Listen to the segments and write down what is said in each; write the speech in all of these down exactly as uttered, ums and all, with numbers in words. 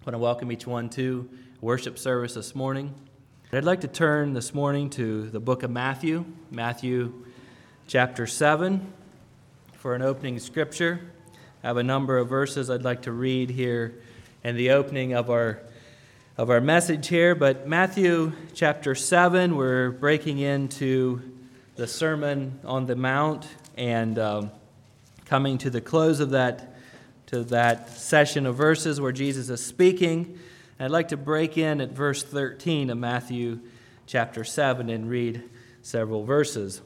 I want to welcome each one to worship service this morning. I'd like to turn this morning to the book of Matthew, Matthew chapter seven, for an opening scripture. I have a number of verses I'd like to read here in the opening of our of our message here, but Matthew chapter seven, we're breaking into the Sermon on the Mount and um, coming to the close of that to that session of verses where Jesus is speaking. I'd like to break in at verse thirteen of Matthew chapter seven and read several verses.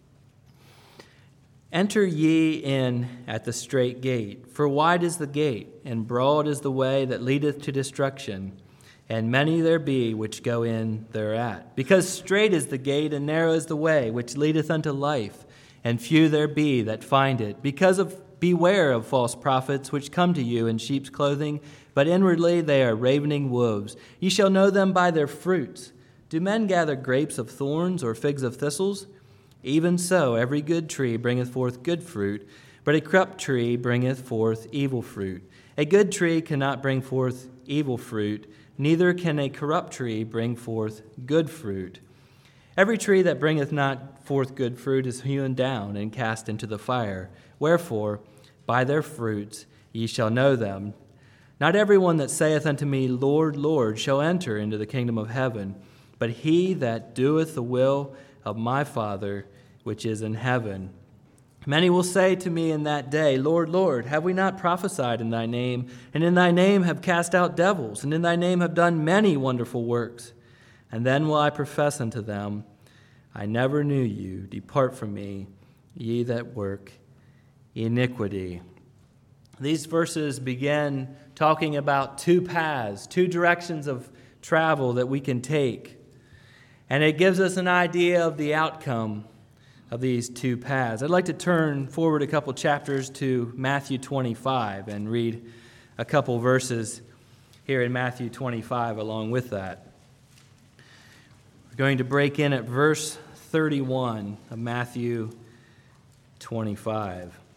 Enter ye in at the strait gate, for wide is the gate, and broad is the way that leadeth to destruction, and many there be which go in thereat. Because strait is the gate, and narrow is the way which leadeth unto life, and few there be that find it. Because of beware of false prophets, which come to you in sheep's clothing, but inwardly they are ravening wolves. Ye shall know them by their fruits. Do men gather grapes of thorns, or figs of thistles? Even so, every good tree bringeth forth good fruit, but a corrupt tree bringeth forth evil fruit. A good tree cannot bring forth evil fruit, neither can a corrupt tree bring forth good fruit. Every tree that bringeth not forth good fruit is hewn down and cast into the fire. Wherefore, by their fruits ye shall know them. Not every one that saith unto me, Lord, Lord, shall enter into the kingdom of heaven, but he that doeth the will of my Father which is in heaven. Many will say to me in that day, Lord, Lord, have we not prophesied in thy name, and in thy name have cast out devils, and in thy name have done many wonderful works? And then will I profess unto them, I never knew you. Depart from me, ye that work iniquity. These verses begin talking about two paths, two directions of travel that we can take. And it gives us an idea of the outcome of these two paths. I'd like to turn forward a couple chapters to Matthew twenty-five and read a couple verses here in Matthew twenty-five along with that. We're going to break in at verse thirty-one of Matthew twenty-five.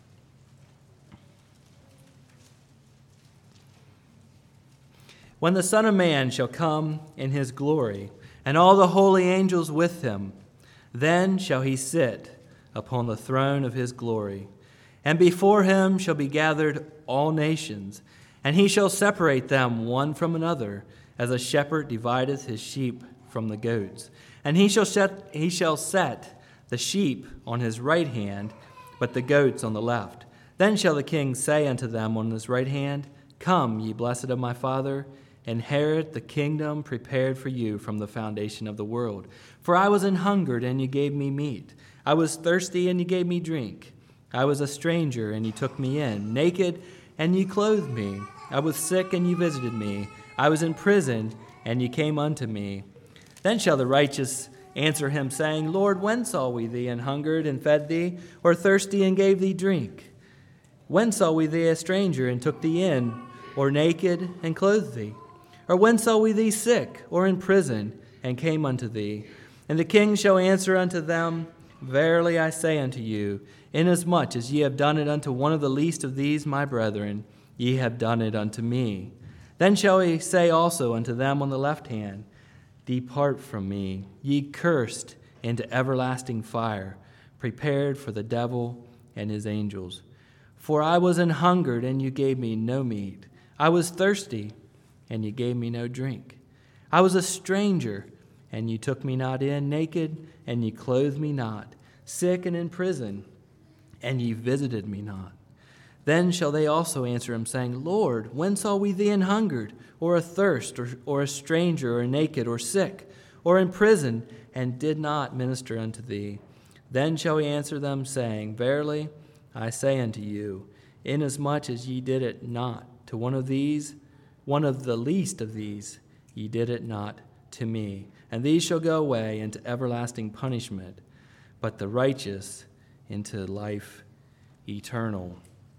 When the Son of Man shall come in his glory, and all the holy angels with him, then shall he sit upon the throne of his glory. And before him shall be gathered all nations, and he shall separate them one from another, as a shepherd divideth his sheep from the goats. And he shall set, he shall set the sheep on his right hand, but the goats on the left. Then shall the king say unto them on his right hand, Come, ye blessed of my Father, inherit the kingdom prepared for you from the foundation of the world. For I was an hungered, and you gave me meat. I was thirsty, and you gave me drink. I was a stranger, and you took me in. Naked, and you clothed me. I was sick, and you visited me. I was in prison, and you came unto me. Then shall the righteous answer him, saying, Lord, when saw we thee an hungered, and fed thee, or thirsty, and gave thee drink? When saw we thee a stranger, and took thee in, or naked, and clothed thee? Or when saw we thee sick, or in prison, and came unto thee? And the king shall answer unto them, Verily I say unto you, inasmuch as ye have done it unto one of the least of these my brethren, ye have done it unto me. Then shall he say also unto them on the left hand, Depart from me, ye cursed, into everlasting fire, prepared for the devil and his angels. For I was an hungered, and you gave me no meat. I was thirsty, and you gave me no drink. I was a stranger, and you took me not in, naked, and you clothed me not, sick and in prison, and ye visited me not. Then shall they also answer him, saying, Lord, when saw we thee an hungered, or athirst, or, or a stranger, or naked, or sick, or in prison, and did not minister unto thee? Then shall he answer them, saying, Verily I say unto you, inasmuch as ye did it not to one of these, one of the least of these, ye did it not to me. And these shall go away into everlasting punishment, but the righteous into life eternal.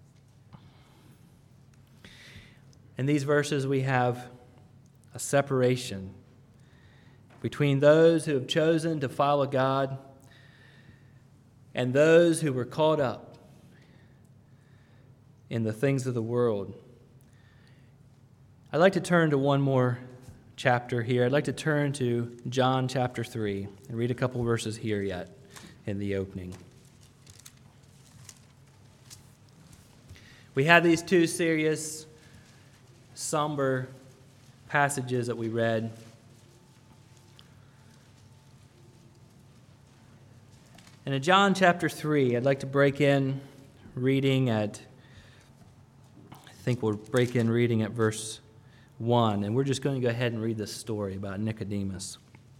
In these verses we have a separation between those who have chosen to follow God and those who were caught up in the things of the world. I'd like to turn to one more chapter here. I'd like to turn to John chapter three and read a couple verses here yet in the opening. We had these two serious, somber passages that we read. And in John chapter three, I'd like to break in reading at, I think we'll break in reading at verse one, and we're just going to go ahead and read this story about Nicodemus.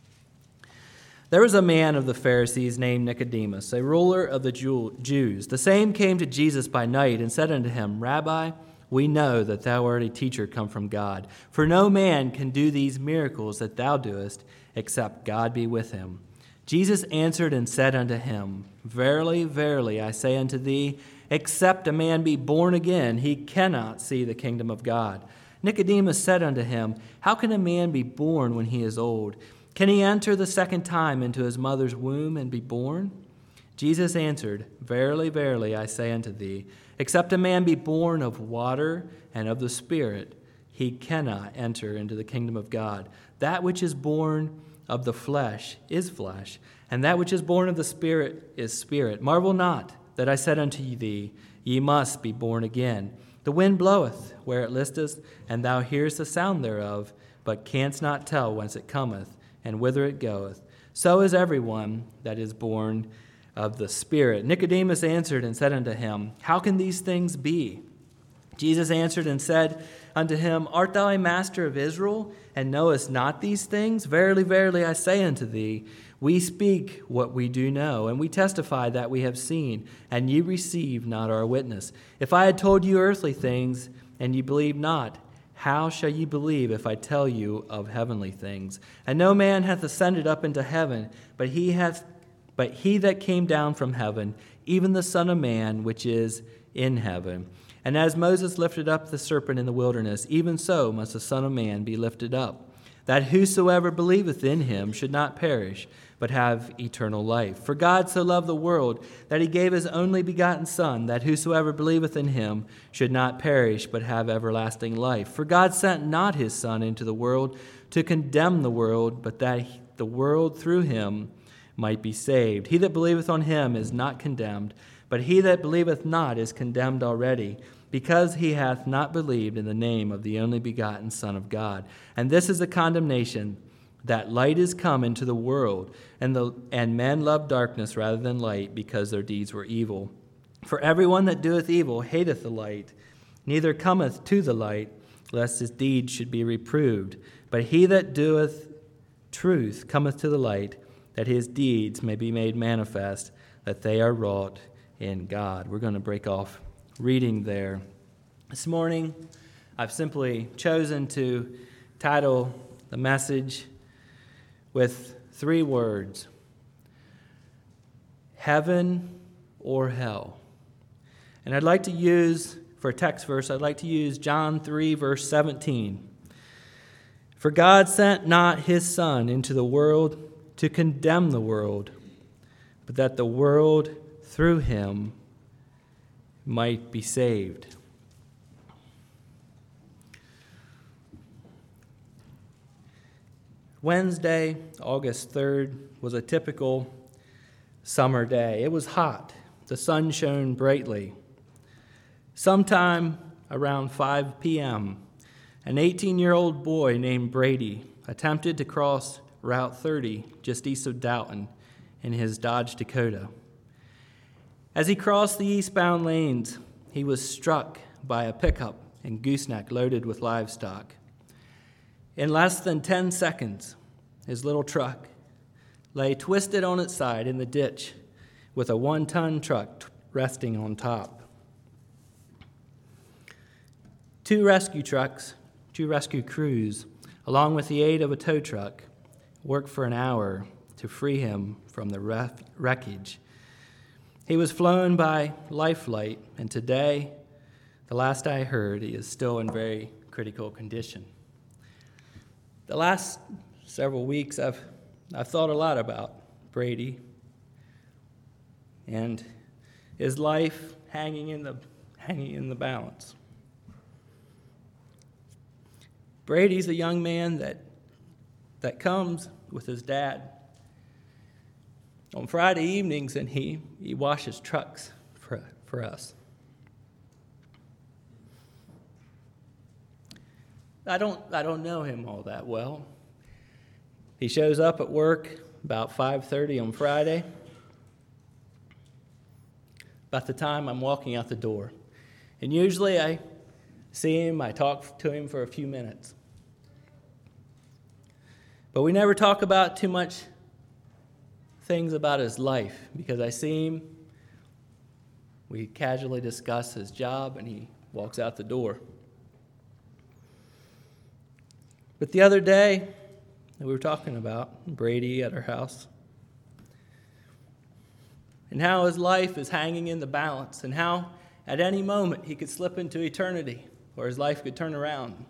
There was a man of the Pharisees named Nicodemus, a ruler of the Jews. The same came to Jesus by night and said unto him, Rabbi, we know that thou art a teacher come from God, for no man can do these miracles that thou doest, except God be with him. Jesus answered and said unto him, Verily, verily, I say unto thee, except a man be born again, he cannot see the kingdom of God. Nicodemus said unto him, How can a man be born when he is old? Can he enter the second time into his mother's womb and be born? Jesus answered, Verily, verily, I say unto thee, except a man be born of water and of the Spirit, he cannot enter into the kingdom of God. That which is born of the flesh is flesh, and that which is born of the Spirit is spirit. Marvel not that I said unto thee, Ye must be born again. The wind bloweth where it listeth, and thou hearest the sound thereof, but canst not tell whence it cometh, and whither it goeth. So is every one that is born of the Spirit. Nicodemus answered and said unto him, How can these things be? Jesus answered and said unto him, Art thou a master of Israel, and knowest not these things? Verily, verily, I say unto thee, we speak what we do know, and we testify that we have seen, and ye receive not our witness. If I had told you earthly things, and ye believe not, how shall ye believe if I tell you of heavenly things? And no man hath ascended up into heaven, but he hath, but he that came down from heaven, even the Son of Man, which is in heaven. And as Moses lifted up the serpent in the wilderness, even so must the Son of Man be lifted up, that whosoever believeth in him should not perish, but have eternal life. For God so loved the world that he gave his only begotten Son, that whosoever believeth in him should not perish, but have everlasting life. For God sent not his Son into the world to condemn the world, but that the world through him might be saved. He that believeth on him is not condemned, but he that believeth not is condemned already, because he hath not believed in the name of the only begotten Son of God. And this is the condemnation, that light is come into the world, and the and men love darkness rather than light, because their deeds were evil. For everyone that doeth evil hateth the light, neither cometh to the light, lest his deeds should be reproved. But he that doeth truth cometh to the light, that his deeds may be made manifest, that they are wrought in God. We're going to break off reading there. This morning, I've simply chosen to title the message with three words: heaven or hell. And I'd like to use, for a text verse, I'd like to use John three, verse seventeen. For God sent not his Son into the world to condemn the world, but that the world through him might be saved. Wednesday, August third, was a typical summer day. It was hot. The sun shone brightly. Sometime around five p.m., an eighteen-year-old boy named Brady attempted to cross Route thirty just east of Dalton in his Dodge Dakota. As he crossed the eastbound lanes, he was struck by a pickup and gooseneck loaded with livestock. In less than ten seconds, his little truck lay twisted on its side in the ditch with a one-ton truck t- resting on top. Two rescue trucks, two rescue crews, along with the aid of a tow truck, worked for an hour to free him from the ref- wreckage. He was flown by Life Flight, and today, the last I heard, he is still in very critical condition. The last several weeks, I've I've thought a lot about Brady and his life hanging in the hanging in the balance. Brady's a young man that, that comes with his dad on Friday evenings, and he, he washes trucks for, for us. I don't, I don't know him all that well. He shows up at work about five thirty on Friday, about the time I'm walking out the door. And usually I see him, I talk to him for a few minutes. But we never talk about too much things about his life, because I see him, we casually discuss his job, and he walks out the door. But the other day, that we were talking about Brady at our house, and how his life is hanging in the balance, and how at any moment he could slip into eternity, or his life could turn around.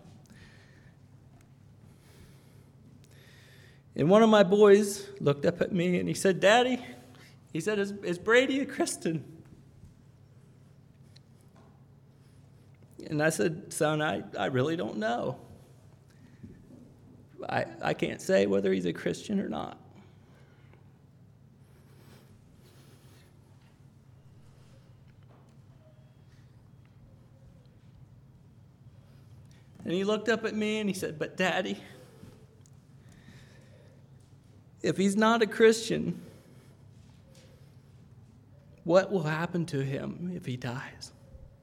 And one of my boys looked up at me and he said, "Daddy," he said, is, is Brady a Christian? And I said, "Son, I, I really don't know. I, I can't say whether he's a Christian or not." And he looked up at me and he said, "But Daddy, if he's not a Christian, what will happen to him if he dies?"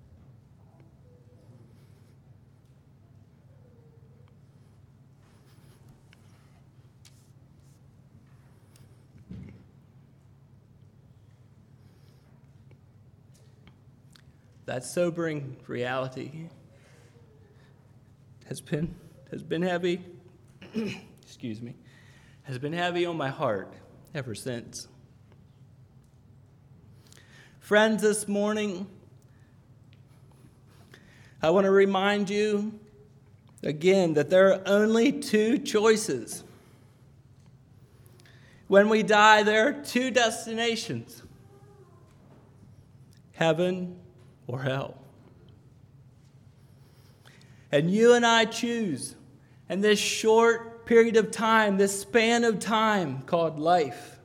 That sobering reality has been has been heavy. excuse me. has been heavy on my heart ever since. Friends, this morning, I want to remind you again that there are only two choices. When we die, there are two destinations: heaven or hell. And you and I choose, in this short period of time, this span of time called life.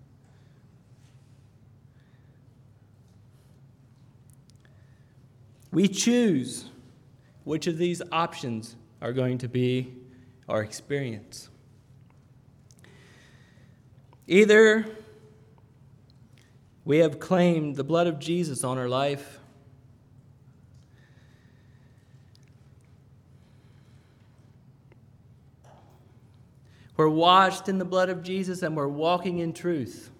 We choose which of these options are going to be our experience. Either we have claimed the blood of Jesus on our life, we're washed in the blood of Jesus, and we're walking in truth.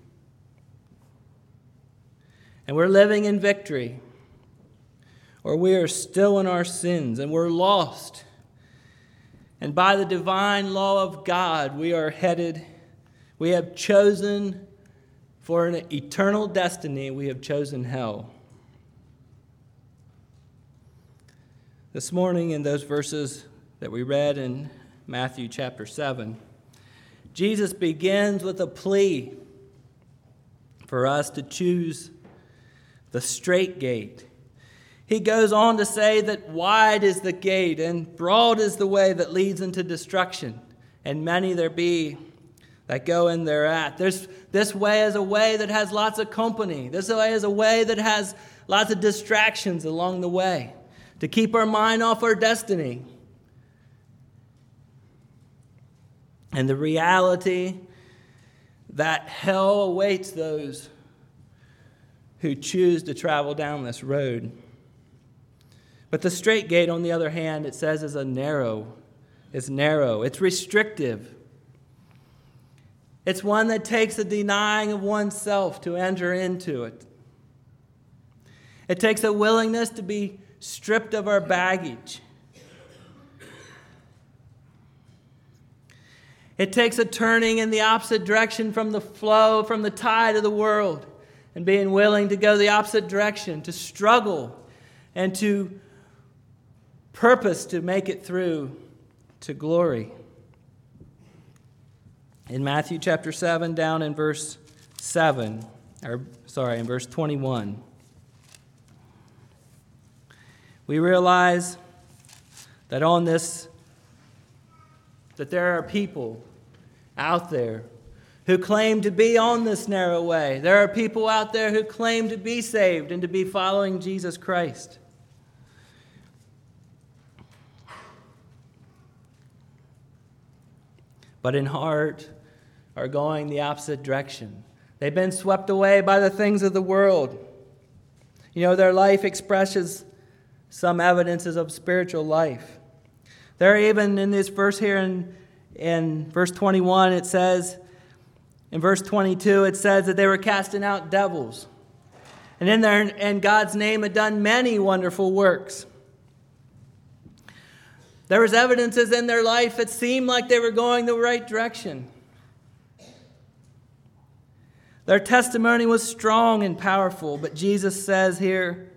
And we're living in victory. Or we are still in our sins, and we're lost. And by the divine law of God, we are headed, we have chosen for an eternal destiny, we have chosen hell. This morning, in those verses that we read in Matthew chapter seven, Jesus begins with a plea for us to choose the straight gate. He goes on to say that wide is the gate and broad is the way that leads into destruction, and many there be that go in thereat. There's, this way is a way that has lots of company. This way is a way that has lots of distractions along the way to keep our mind off our destiny. And the reality that hell awaits those who choose to travel down this road. But the straight gate, on the other hand, it says is a narrow. It's narrow. It's restrictive. It's one that takes a denying of oneself to enter into it. It takes a willingness to be stripped of our baggage. It takes a turning in the opposite direction from the flow, from the tide of the world, and being willing to go the opposite direction, to struggle and to purpose to make it through to glory. In Matthew chapter seven, down in verse seven, or sorry, in verse twenty-one, we realize that on this that there are people out there who claim to be on this narrow way. There are people out there who claim to be saved and to be following Jesus Christ. But in heart are going the opposite direction. They've been swept away by the things of the world. You know, their life expresses some evidences of spiritual life. There, even in this verse here in, in verse twenty-one, it says, in verse twenty-two, it says that they were casting out devils. And in there, in God's name, had done many wonderful works. There was evidences in their life that seemed like they were going the right direction. Their testimony was strong and powerful, but Jesus says here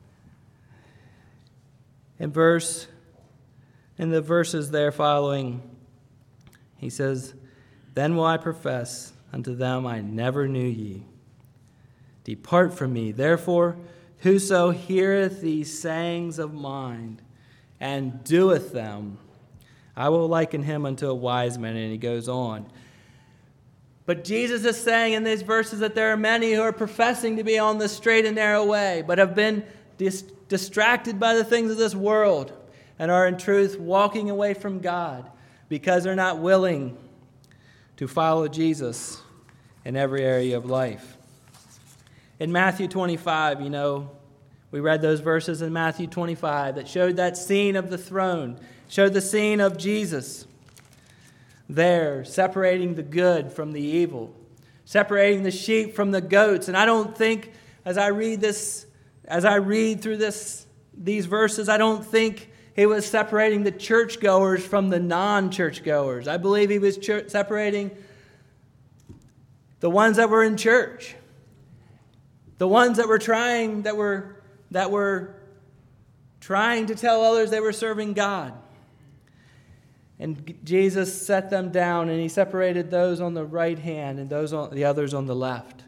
in verse, in the verses there following, he says, "Then will I profess unto them, I never knew ye. Depart from me. Therefore, whoso heareth these sayings of mine and doeth them, I will liken him unto a wise man." And he goes on. But Jesus is saying in these verses that there are many who are professing to be on the straight and narrow way, but have been dis- distracted by the things of this world and are in truth walking away from God because they're not willing to follow Jesus in every area of life. In Matthew twenty-five, you know, we read those verses in Matthew twenty-five that showed that scene of the throne, showed the scene of Jesus there, separating the good from the evil, separating the sheep from the goats. And I don't think, as I read this, as I read through this, these verses, I don't think he was separating the churchgoers from the non-churchgoers. I believe he was church, separating the ones that were in church, the ones that were trying, that were that were trying to tell others they were serving God. And Jesus set them down, and he separated those on the right hand and those on the others on the left.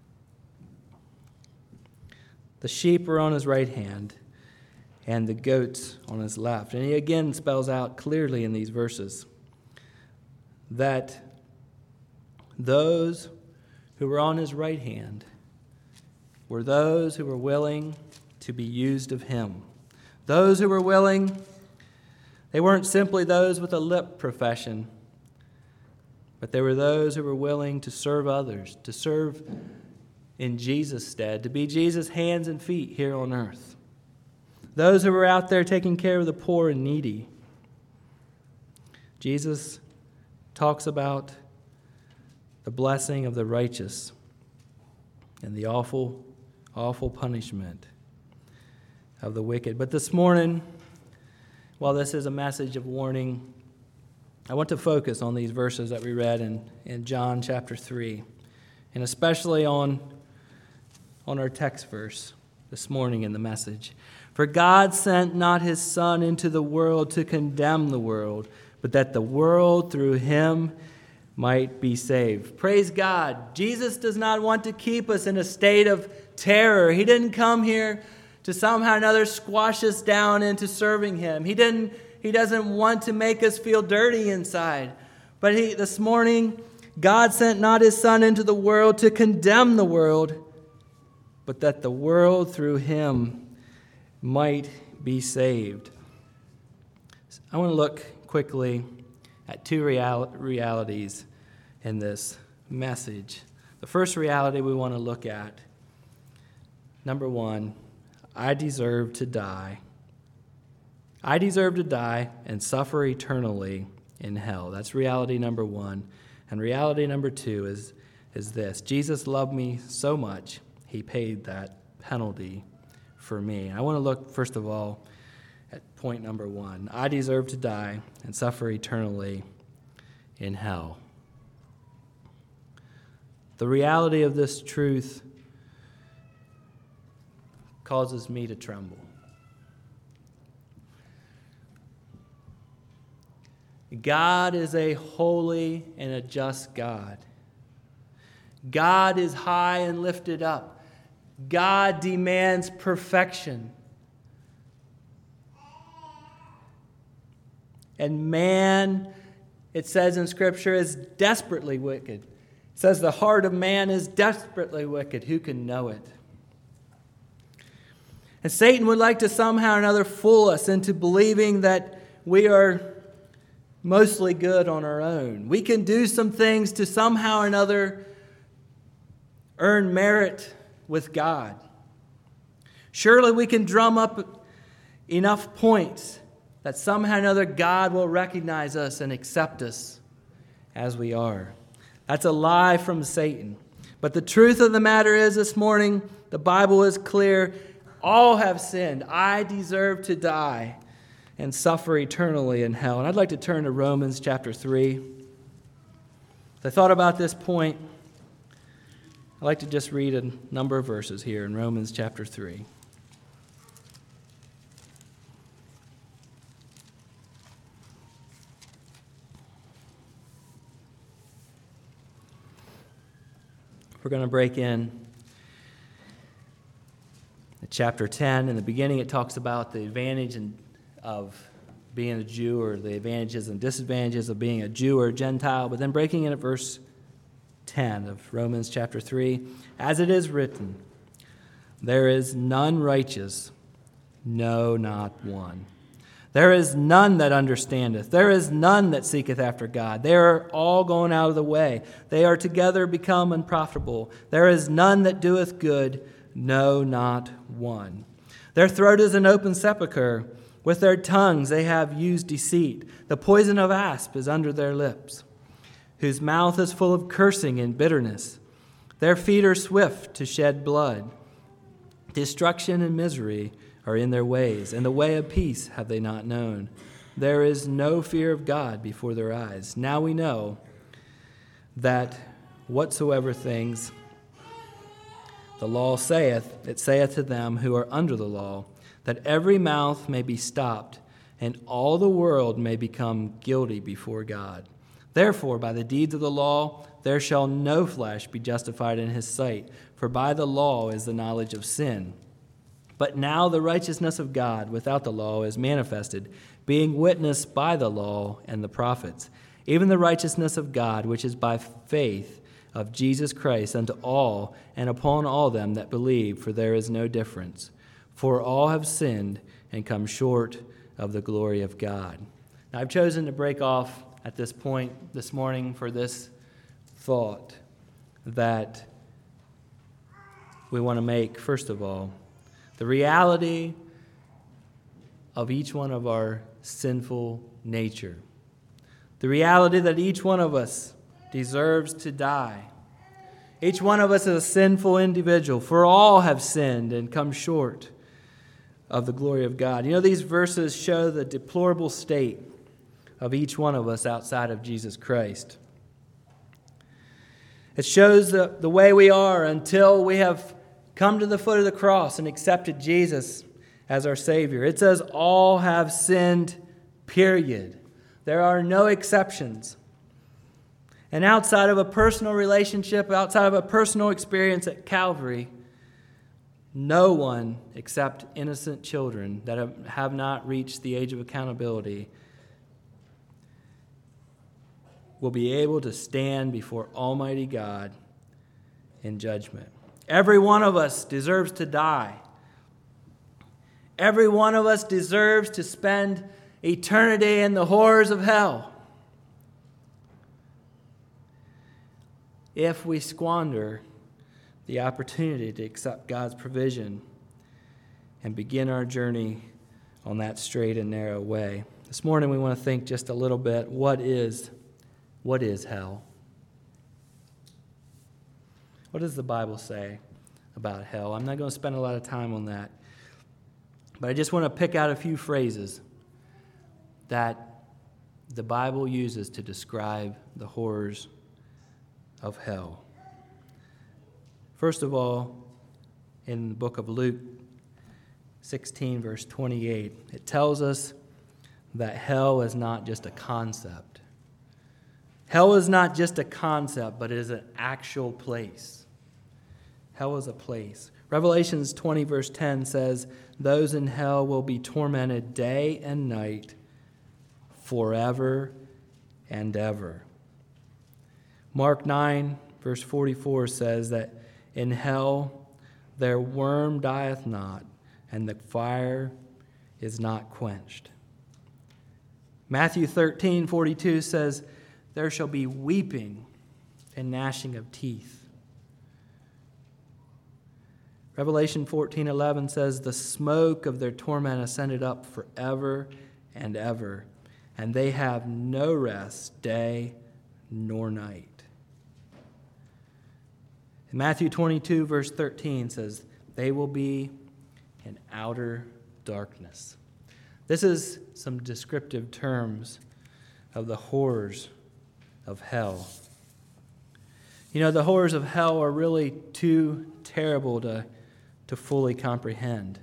The sheep were on his right hand, and the goats on his left. And he again spells out clearly in these verses that those who were on his right hand were those who were willing to be used of him. Those who were willing, they weren't simply those with a lip profession, but they were those who were willing to serve others, to serve in Jesus' stead, to be Jesus' hands and feet here on earth. Those who were out there taking care of the poor and needy. Jesus talks about the blessing of the righteous and the awful, awful punishment of the wicked. But this morning, while this is a message of warning, I want to focus on these verses that we read in, in John chapter three, and especially on, on our text verse this morning in the message. "For God sent not his Son into the world to condemn the world, but that the world through him might be saved." Praise God. Jesus does not want to keep us in a state of terror. He didn't come here to somehow or another squash us down into serving him. He didn't. He doesn't want to make us feel dirty inside. But he, this morning, God sent not his Son into the world to condemn the world, but that the world through him might be saved. I want to look quickly at two real- realities in this message. The first reality we want to look at, number one, I deserve to die. I deserve to die and suffer eternally in hell. That's reality number one. And reality number two is, is this. Jesus loved me so much, he paid that penalty for me. I want to look, first of all, at point number one. I deserve to die and suffer eternally in hell. The reality of this truth causes me to tremble. God is a holy and a just God. God is high and lifted up. God demands perfection. And man it says in Scripture, is desperately wicked. It says the heart of man is desperately wicked. Who can know it? And Satan would like to somehow or another fool us into believing that we are mostly good on our own. We can do some things to somehow or another earn merit with God. Surely we can drum up enough points that somehow or another God will recognize us and accept us as we are. That's a lie from Satan. But the truth of the matter is this morning, the Bible is clear. All have sinned. I deserve to die and suffer eternally in hell. And I'd like to turn to Romans chapter three. As I thought about this point, I'd like to just read a number of verses here in Romans chapter three. We're going to break in chapter ten. In the beginning, it talks about the advantage of being a Jew, or the advantages and disadvantages of being a Jew or a Gentile. But then breaking in at verse ten of Romans chapter three, as it is written, there is none righteous, no, not one. There is none that understandeth. There is none that seeketh after God. They are all gone out of the way. They are together become unprofitable. There is none that doeth good, no, not one. Their throat is an open sepulchre. With their tongues they have used deceit. The poison of asp is under their lips, whose mouth is full of cursing and bitterness. Their feet are swift to shed blood. Destruction and misery are in their ways, and the way of peace have they not known. There is no fear of God before their eyes. Now we know that whatsoever things the law saith, it saith to them who are under the law, that every mouth may be stopped, and all the world may become guilty before God. Therefore, by the deeds of the law, there shall no flesh be justified in his sight, for by the law is the knowledge of sin. But now the righteousness of God without the law is manifested, being witnessed by the law and the prophets, even the righteousness of God, which is by faith of Jesus Christ unto all and upon all them that believe, for there is no difference. For all have sinned and come short of the glory of God. Now, I've chosen to break off at this point this morning for this thought that we want to make, first of all, the reality of each one of our sinful nature. The reality that each one of us deserves to die. Each one of us is a sinful individual, for all have sinned and come short of the glory of God. You know, these verses show the deplorable state of each one of us outside of Jesus Christ. It shows the, the way we are until we have come to the foot of the cross and accepted Jesus as our Savior. It says all have sinned, period. There are no exceptions. And outside of a personal relationship, outside of a personal experience at Calvary, no one except innocent children that have, have not reached the age of accountability will be able to stand before Almighty God in judgment. Every one of us deserves to die. Every one of us deserves to spend eternity in the horrors of hell if we squander the opportunity to accept God's provision and begin our journey on that straight and narrow way. This morning we want to think just a little bit, what is, what is hell? What does the Bible say about hell? I'm not going to spend a lot of time on that, but I just want to pick out a few phrases that the Bible uses to describe the horrors of hell. First of all, in the book of Luke sixteen, verse twenty-eight, it tells us that hell is not just a concept. Hell is not just a concept, but it is an actual place. Hell is a place. Revelations twenty, verse ten says, those in hell will be tormented day and night forever and ever. Mark nine, verse forty-four says that in hell their worm dieth not, and the fire is not quenched. Matthew thirteen, forty-two says, there shall be weeping and gnashing of teeth. Revelation fourteen, eleven says, the smoke of their torment ascended up forever and ever, and they have no rest day nor night. And Matthew twenty-two, verse thirteen says, they will be in outer darkness. This is some descriptive terms of the horrors of hell. You know, the horrors of hell are really too terrible to, to fully comprehend.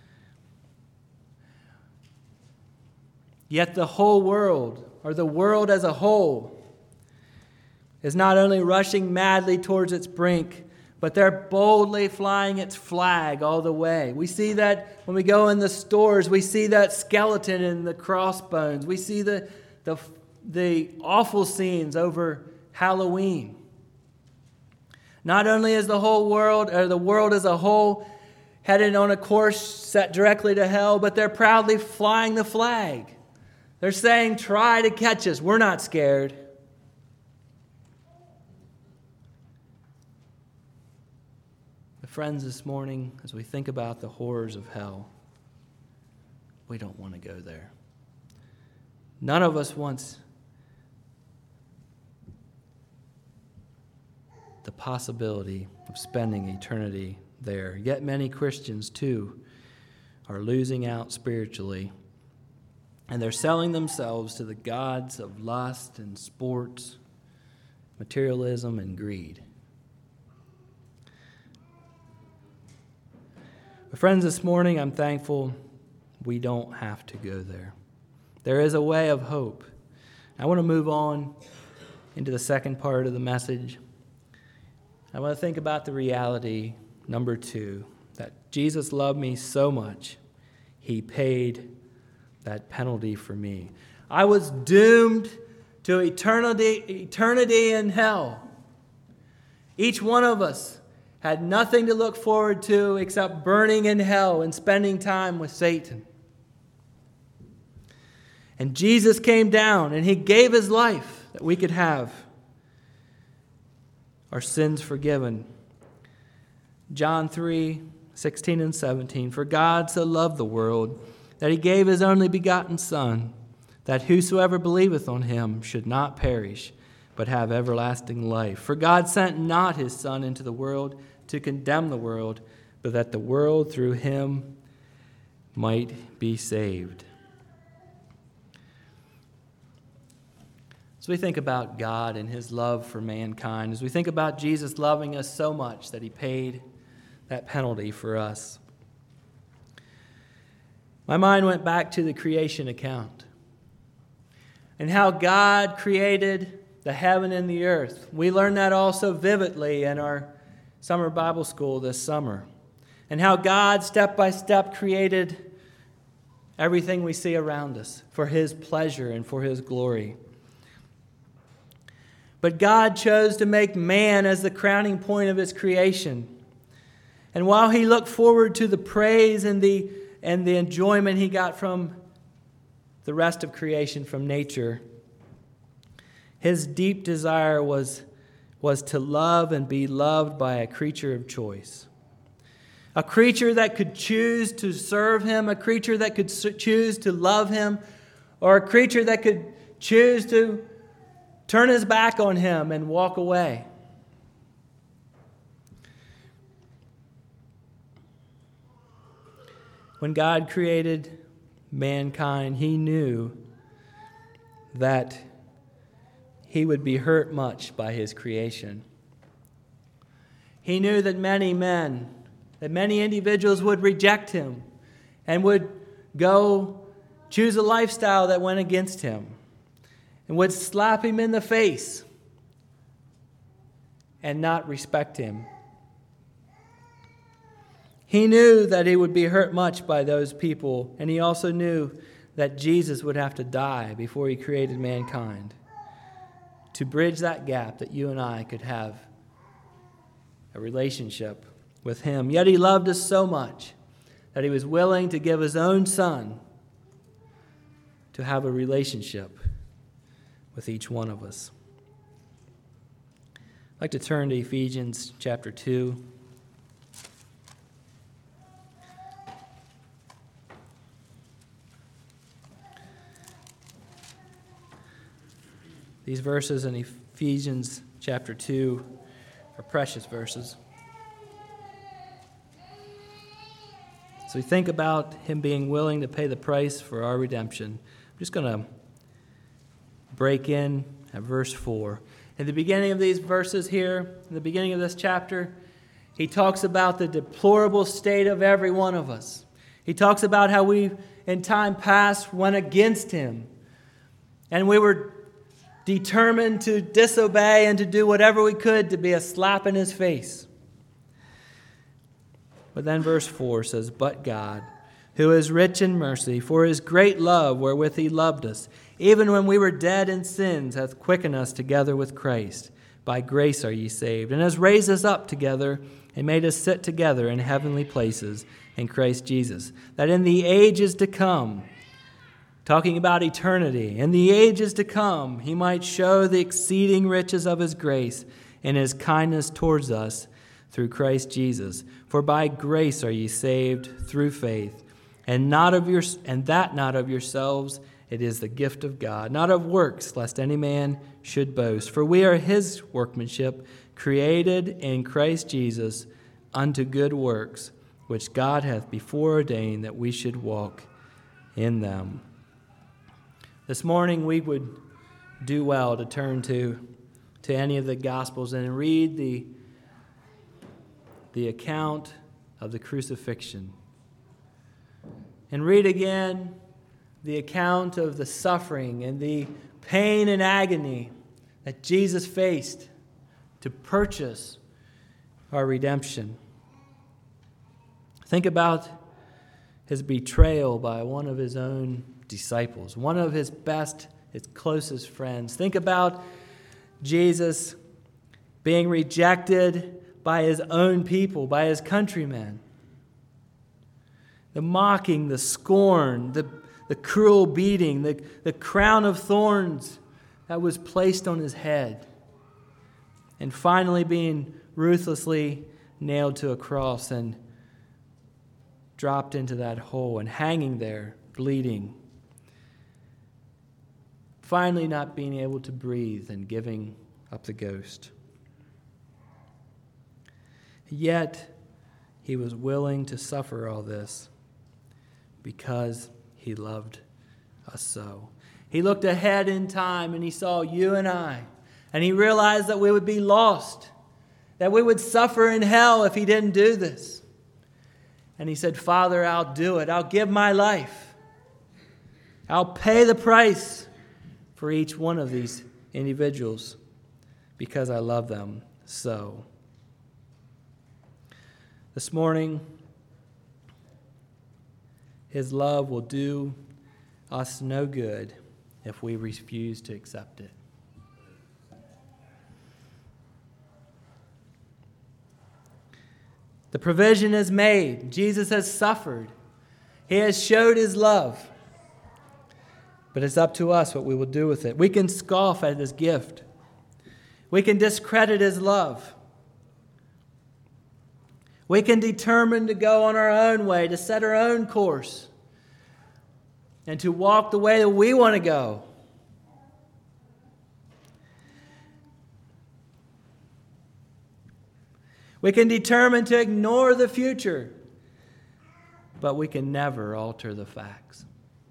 Yet the whole world, or the world as a whole, is not only rushing madly towards its brink, but they're boldly flying its flag all the way. We see that when we go in the stores, we see that skeleton in the crossbones. We see the, the, the awful scenes over Halloween. Not only is the whole world, or the world as a whole, headed on a course set directly to hell, but they're proudly flying the flag. They're saying, try to catch us. We're not scared. Friends, this morning, as we think about the horrors of hell, we don't want to go there. None of us wants the possibility of spending eternity there. Yet many Christians, too, are losing out spiritually, and they're selling themselves to the gods of lust and sports, materialism and greed. But friends, this morning I'm thankful we don't have to go there. There is a way of hope. I want to move on into the second part of the message. I want to think about the reality, number two, that Jesus loved me so much, he paid that penalty for me. I was doomed to eternity, eternity in hell. Each one of us had nothing to look forward to except burning in hell and spending time with Satan. And Jesus came down and he gave his life that we could have our sins forgiven. John three, sixteen and seventeen. For God so loved the world that he gave his only begotten Son, that whosoever believeth on him should not perish, but have everlasting life. For God sent not his Son into the world to condemn the world, but that the world through him might be saved. As we think about God and his love for mankind, as we think about Jesus loving us so much that he paid that penalty for us, my mind went back to the creation account and how God created the heaven and the earth. We learned that also vividly in our summer Bible school this summer. And how God, step by step, created everything we see around us for his pleasure and for his glory. But God chose to make man as the crowning point of his creation. And while he looked forward to the praise and the, and the enjoyment he got from the rest of creation, from nature, his deep desire was was to love and be loved by a creature of choice. A creature that could choose to serve him, a creature that could choose to love him, or a creature that could choose to turn his back on him and walk away. When God created mankind, he knew that he would be hurt much by his creation. He knew that many men, that many individuals would reject him and would go choose a lifestyle that went against him and would slap him in the face and not respect him. He knew that he would be hurt much by those people, and he also knew that Jesus would have to die before he created mankind. to bridge that gap that you and I could have a relationship with him. Yet he loved us so much that he was willing to give his own son to have a relationship with each one of us. I'd like to turn to Ephesians chapter two. These verses in Ephesians chapter two are precious verses. So we think about him being willing to pay the price for our redemption. I'm just going to break in at verse four. In the beginning of these verses here, in the beginning of this chapter, he talks about the deplorable state of every one of us. He talks about how we, in time past, went against him. And we were determined to disobey and to do whatever we could to be a slap in his face. But then verse four says, "But God, who is rich in mercy, for his great love wherewith he loved us, even when we were dead in sins, hath quickened us together with Christ. By grace are ye saved, and has raised us up together, and made us sit together in heavenly places in Christ Jesus, that in the ages to come," talking about eternity, "in the ages to come, he might show the exceeding riches of his grace and his kindness towards us through Christ Jesus. For by grace are ye saved through faith, and not of your and that not of yourselves, it is the gift of God, not of works, lest any man should boast. For we are his workmanship, created in Christ Jesus unto good works, which God hath before ordained that we should walk in them." This morning we would do well to turn to, to any of the Gospels and read the, the account of the crucifixion. And read again the account of the suffering and the pain and agony that Jesus faced to purchase our redemption. Think about his betrayal by one of his own disciples, one of his best, his closest friends. Think about Jesus being rejected by his own people, by his countrymen. The mocking, the scorn, the, the cruel beating, the, the crown of thorns that was placed on his head. And finally being ruthlessly nailed to a cross and dropped into that hole and hanging there, bleeding. Finally not being able to breathe and giving up the ghost. Yet he was willing to suffer all this because he loved us so. He looked ahead in time and he saw you and I, and he realized that we would be lost, that we would suffer in hell if he didn't do this. And he said, "Father, I'll do it. I'll give my life. I'll pay the price for each one of these individuals because I love them so." This morning, his love will do us no good if we refuse to accept it. The provision is made. Jesus has suffered. He has showed his love. But it's up to us what we will do with it. We can scoff at his gift. We can discredit his love. We can determine to go on our own way, to set our own course, and to walk the way that we want to go. We can determine to ignore the future, but we can never alter the facts.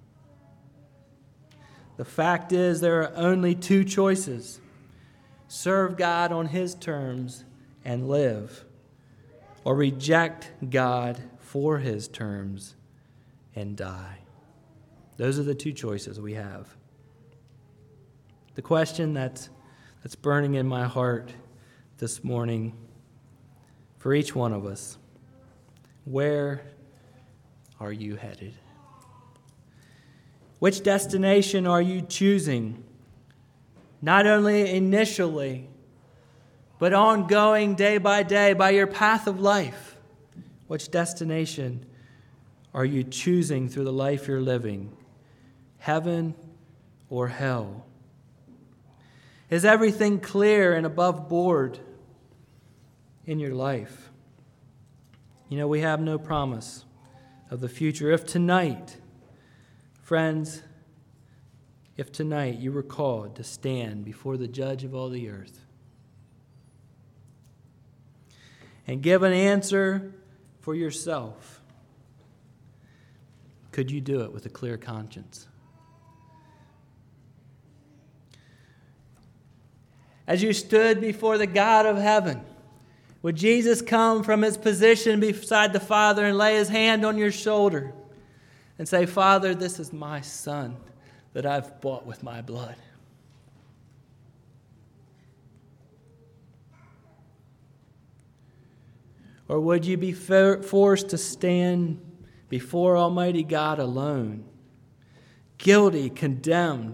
The fact is, there are only two choices: serve God on his terms and live, or reject God for his terms and die. Those are the two choices we have. The question that's, that's burning in my heart this morning for each one of us: where are you headed? Which destination are you choosing not only initially, but ongoing day by day by your path of life. Which destination are you choosing through the life you're living? Heaven or hell? Is everything clear and above board in your life? You know, we have no promise of the future. If tonight, friends, if tonight you were called to stand before the judge of all the earth and give an answer for yourself, could you do it with a clear conscience? As you stood before the God of heaven, would Jesus come from his position beside the Father and lay his hand on your shoulder and say, Father, this is my son that I've bought with my blood? Or would you be forced to stand before Almighty God alone, guilty, condemned,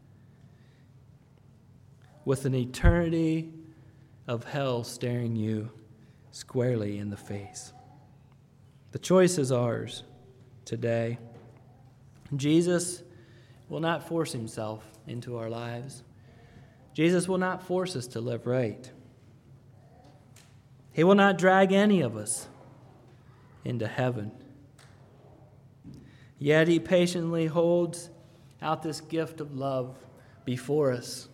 with an eternity of hell staring you squarely in the face? The choice is ours today. Jesus will not force himself into our lives. Jesus will not force us to live right. He will not drag any of us into heaven. Yet he patiently holds out this gift of love before us.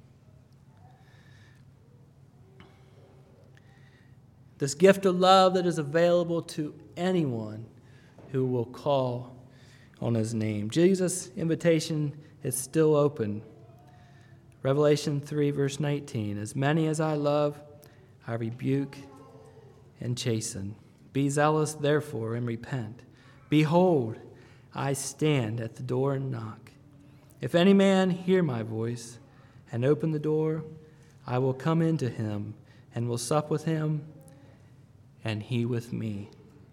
This gift of love that is available to anyone who will call on his name. Jesus' invitation is still open. Revelation three, verse nineteen. As many as I love, I rebuke and chasten. Be zealous, therefore, and repent. Behold, I stand at the door and knock. If any man hear my voice and open the door, I will come into him and will sup with him, and he with me.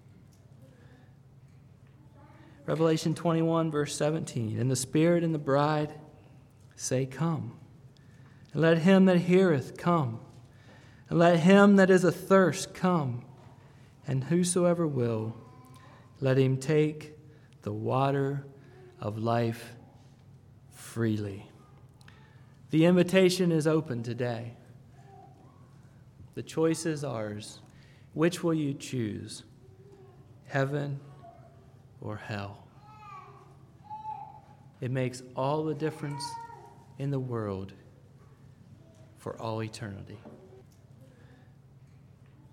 Revelation twenty-one, verse seventeen. And the Spirit and the bride say, Come. And let him that heareth come. And let him that is athirst come. And whosoever will, let him take the water of life freely. The invitation is open today. The choice is ours. Which will you choose? Heaven or hell? It makes all the difference in the world for all eternity.